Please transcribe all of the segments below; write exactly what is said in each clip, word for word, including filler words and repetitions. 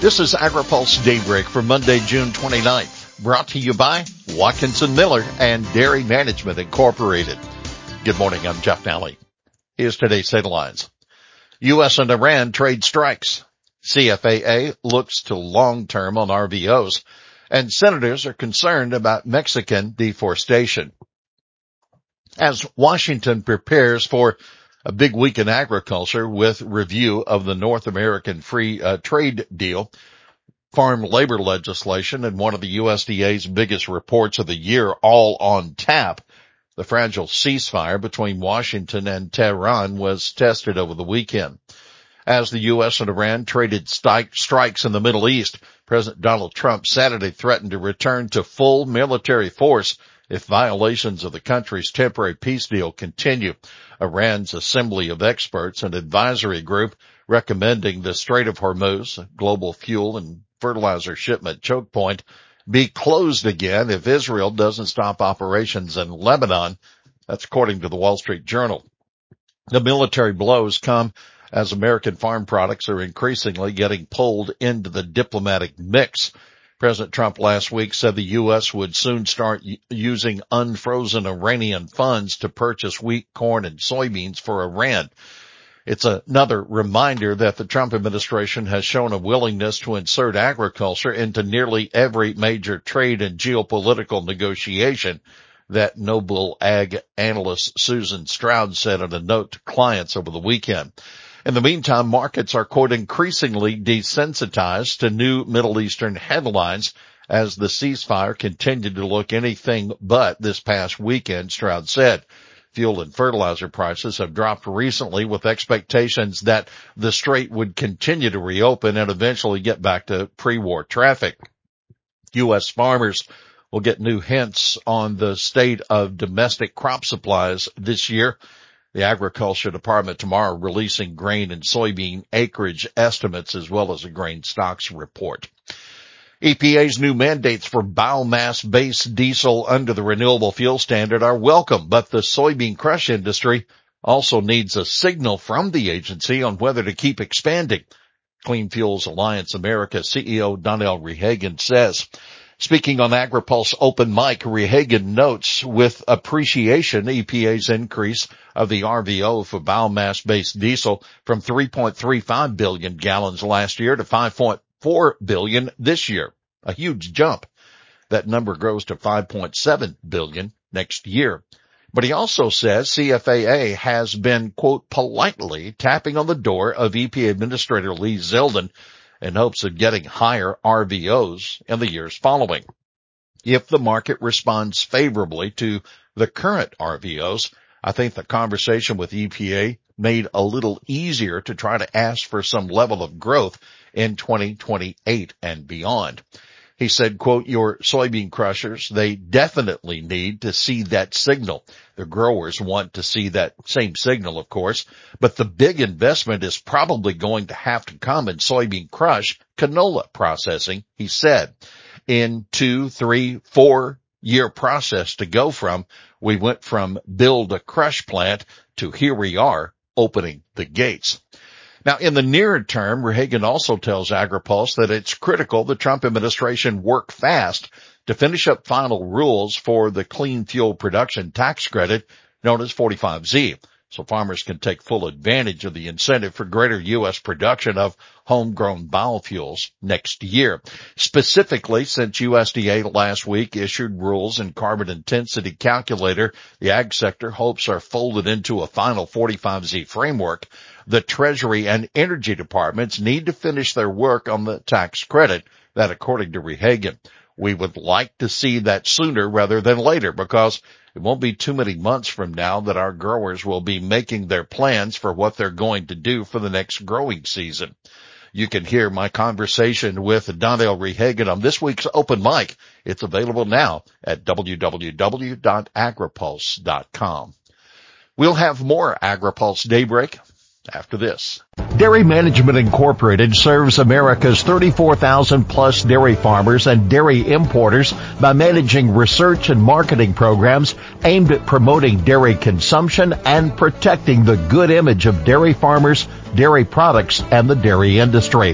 This is AgriPulse Daybreak for Monday, June twenty-ninth, brought to you by Watkinson Miller and Dairy Management Incorporated. Good morning, I'm Jeff Nally. Here's today's headlines. U S and Iran trade strikes. C F A A looks to long-term on R V Os, and senators are concerned about Mexican deforestation. As Washington prepares for a big week in agriculture with review of the North American Free uh, Trade Deal, farm labor legislation, and one of the U S D A's biggest reports of the year all on tap, the fragile ceasefire between Washington and Tehran was tested over the weekend. As the U S and Iran traded strikes in the Middle East, President Donald Trump Saturday threatened to return to full military force if violations of the country's temporary peace deal continue. Iran's Assembly of Experts, an advisory group recommending the Strait of Hormuz, a global fuel and fertilizer shipment choke point, be closed again if Israel doesn't stop operations in Lebanon. That's according to the Wall Street Journal. The military blows come as American farm products are increasingly getting pulled into the diplomatic mix. President Trump last week said the U S would soon start using unfrozen Iranian funds to purchase wheat, corn, and soybeans for Iran. It's another reminder that the Trump administration has shown a willingness to insert agriculture into nearly every major trade and geopolitical negotiation, that Noble Ag analyst Susan Stroud said in a note to clients over the weekend. In the meantime, markets are, quote, increasingly desensitized to new Middle Eastern headlines as the ceasefire continued to look anything but this past weekend, Stroud said. Fuel and fertilizer prices have dropped recently with expectations that the strait would continue to reopen and eventually get back to pre-war traffic. U S farmers will get new hints on the state of domestic crop supplies this year. The Agriculture Department tomorrow releasing grain and soybean acreage estimates as well as a grain stocks report. E P A's new mandates for biomass-based diesel under the renewable fuel standard are welcome, but the soybean crush industry also needs a signal from the agency on whether to keep expanding. Clean Fuels Alliance America C E O Donell Rehagen says. Speaking on AgriPulse Open Mic, Rehagen notes with appreciation E P A's increase of the R V O for biomass-based diesel from three point three five billion gallons last year to five point four billion this year, a huge jump. That number grows to five point seven billion next year. But he also says C F A A has been, quote, politely tapping on the door of E P A Administrator Lee Zeldin in hopes of getting higher R V Os in the years following. If the market responds favorably to the current R V Os, I think the conversation with E P A made a little easier to try to ask for some level of growth in twenty twenty-eight and beyond. He said, quote, your soybean crushers, they definitely need to see that signal. The growers want to see that same signal, of course, but the big investment is probably going to have to come in soybean crush canola processing, he said. In two, three, four year process to go from, we went from build a crush plant to here we are opening the gates. Now, in the nearer term, Rehagen also tells AgriPulse that it's critical the Trump administration work fast to finish up final rules for the clean fuel production tax credit known as forty-five Z, so farmers can take full advantage of the incentive for greater U S production of homegrown biofuels next year. Specifically, since U S D A last week issued rules and carbon intensity calculator, the ag sector hopes are folded into a final forty-five Z framework. The Treasury and Energy departments need to finish their work on the tax credit, that according to Rehagen. We would like to see that sooner rather than later because it won't be too many months from now that our growers will be making their plans for what they're going to do for the next growing season. You can hear my conversation with Donell Rehagen on this week's Open Mic. It's available now at w w w dot agripulse dot com. We'll have more AgriPulse Daybreak after this. Dairy Management Incorporated serves America's thirty-four thousand plus dairy farmers and dairy importers by managing research and marketing programs aimed at promoting dairy consumption and protecting the good image of dairy farmers, dairy products, and the dairy industry.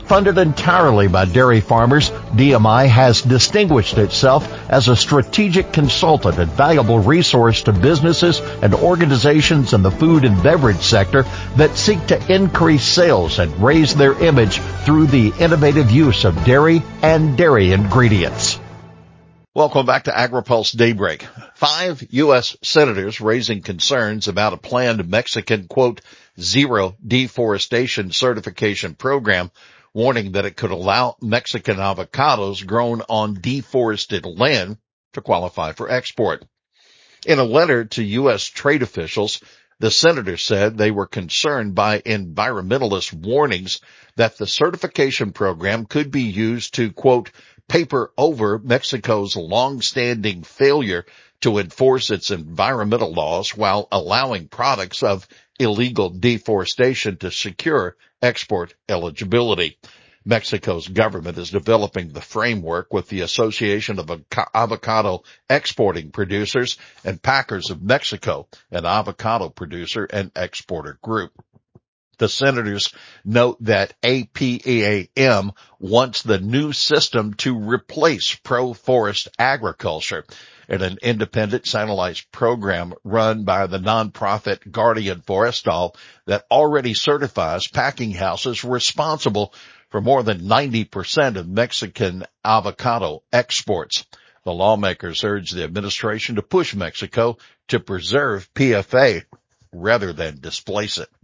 Funded entirely by dairy farmers, D M I has distinguished itself as a strategic consultant and valuable resource to businesses and organizations in the food and beverage sector that seek to increase sales and raise their image through the innovative use of dairy and dairy ingredients. Welcome back to AgriPulse Daybreak. Five U S senators raising concerns about a planned Mexican, quote, zero deforestation certification program, warning that it could allow Mexican avocados grown on deforested land to qualify for export. In a letter to U S trade officials, the senators said they were concerned by environmentalist warnings that the certification program could be used to, quote, paper over Mexico's long-standing failure to enforce its environmental laws while allowing products of illegal deforestation to secure export eligibility. Mexico's government is developing the framework with the Association of Avocado Exporting Producers and Packers of Mexico, an avocado producer and exporter group. The senators note that A P E A M wants the new system to replace pro-forest agriculture in an independent centralized program run by the nonprofit Guardian Forestal that already certifies packing houses responsible for more than ninety percent of Mexican avocado exports. The lawmakers urge the administration to push Mexico to preserve P F A rather than displace it.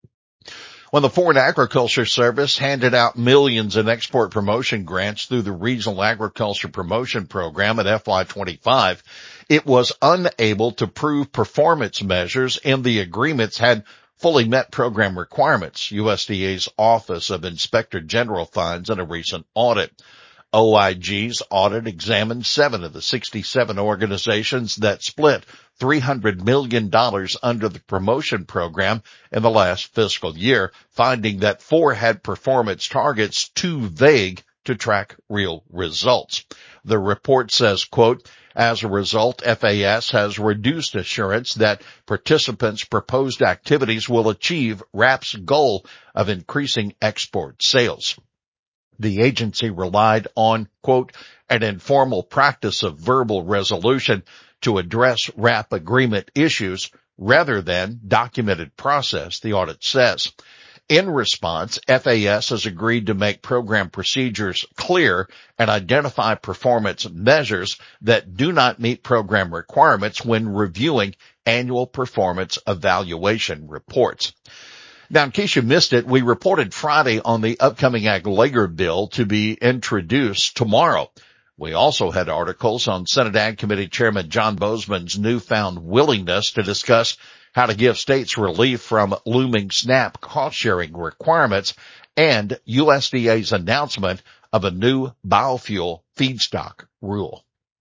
When the Foreign Agriculture Service handed out millions in export promotion grants through the Regional Agriculture Promotion Program at F Y twenty-five, it was unable to prove performance measures in the agreements had fully met program requirements, U S D A's Office of Inspector General finds in a recent audit. O I G's audit examined seven of the sixty-seven organizations that split three hundred million dollars under the promotion program in the last fiscal year, finding that four had performance targets too vague to track real results. The report says, quote, as a result, F A S has reduced assurance that participants' proposed activities will achieve R A P's goal of increasing export sales. The agency relied on, quote, an informal practice of verbal resolution to address R A P agreement issues rather than documented process, the audit says. In response, F A S has agreed to make program procedures clear and identify performance measures that do not meet program requirements when reviewing annual performance evaluation reports. Now, in case you missed it, we reported Friday on the upcoming Ag Labor Bill to be introduced tomorrow. We also had articles on Senate Ag Committee Chairman John Boozman's newfound willingness to discuss how to give states relief from looming SNAP cost-sharing requirements and U S D A's announcement of a new biofuel feedstock rule.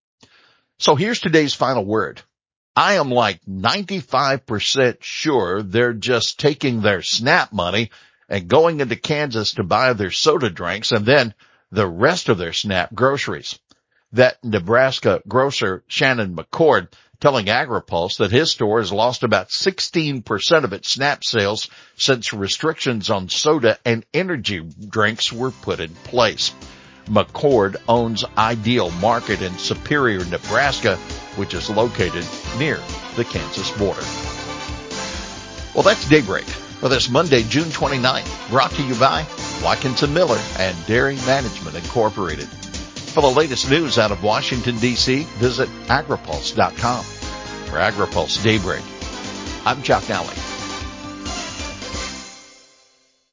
So here's today's final word. I am like ninety-five percent sure they're just taking their SNAP money and going into Kansas to buy their soda drinks and then the rest of their SNAP groceries. That Nebraska grocer Shannon McCord telling AgriPulse that his store has lost about sixteen percent of its SNAP sales since restrictions on soda and energy drinks were put in place. McCord owns Ideal Market in Superior, Nebraska, which is located near the Kansas border. Well, that's Daybreak for this Monday, June twenty-ninth, brought to you by Watkinson Miller and Dairy Management Incorporated. For the latest news out of Washington, D C, visit agripulse dot com. For AgriPulse Daybreak, I'm Chuck Nally.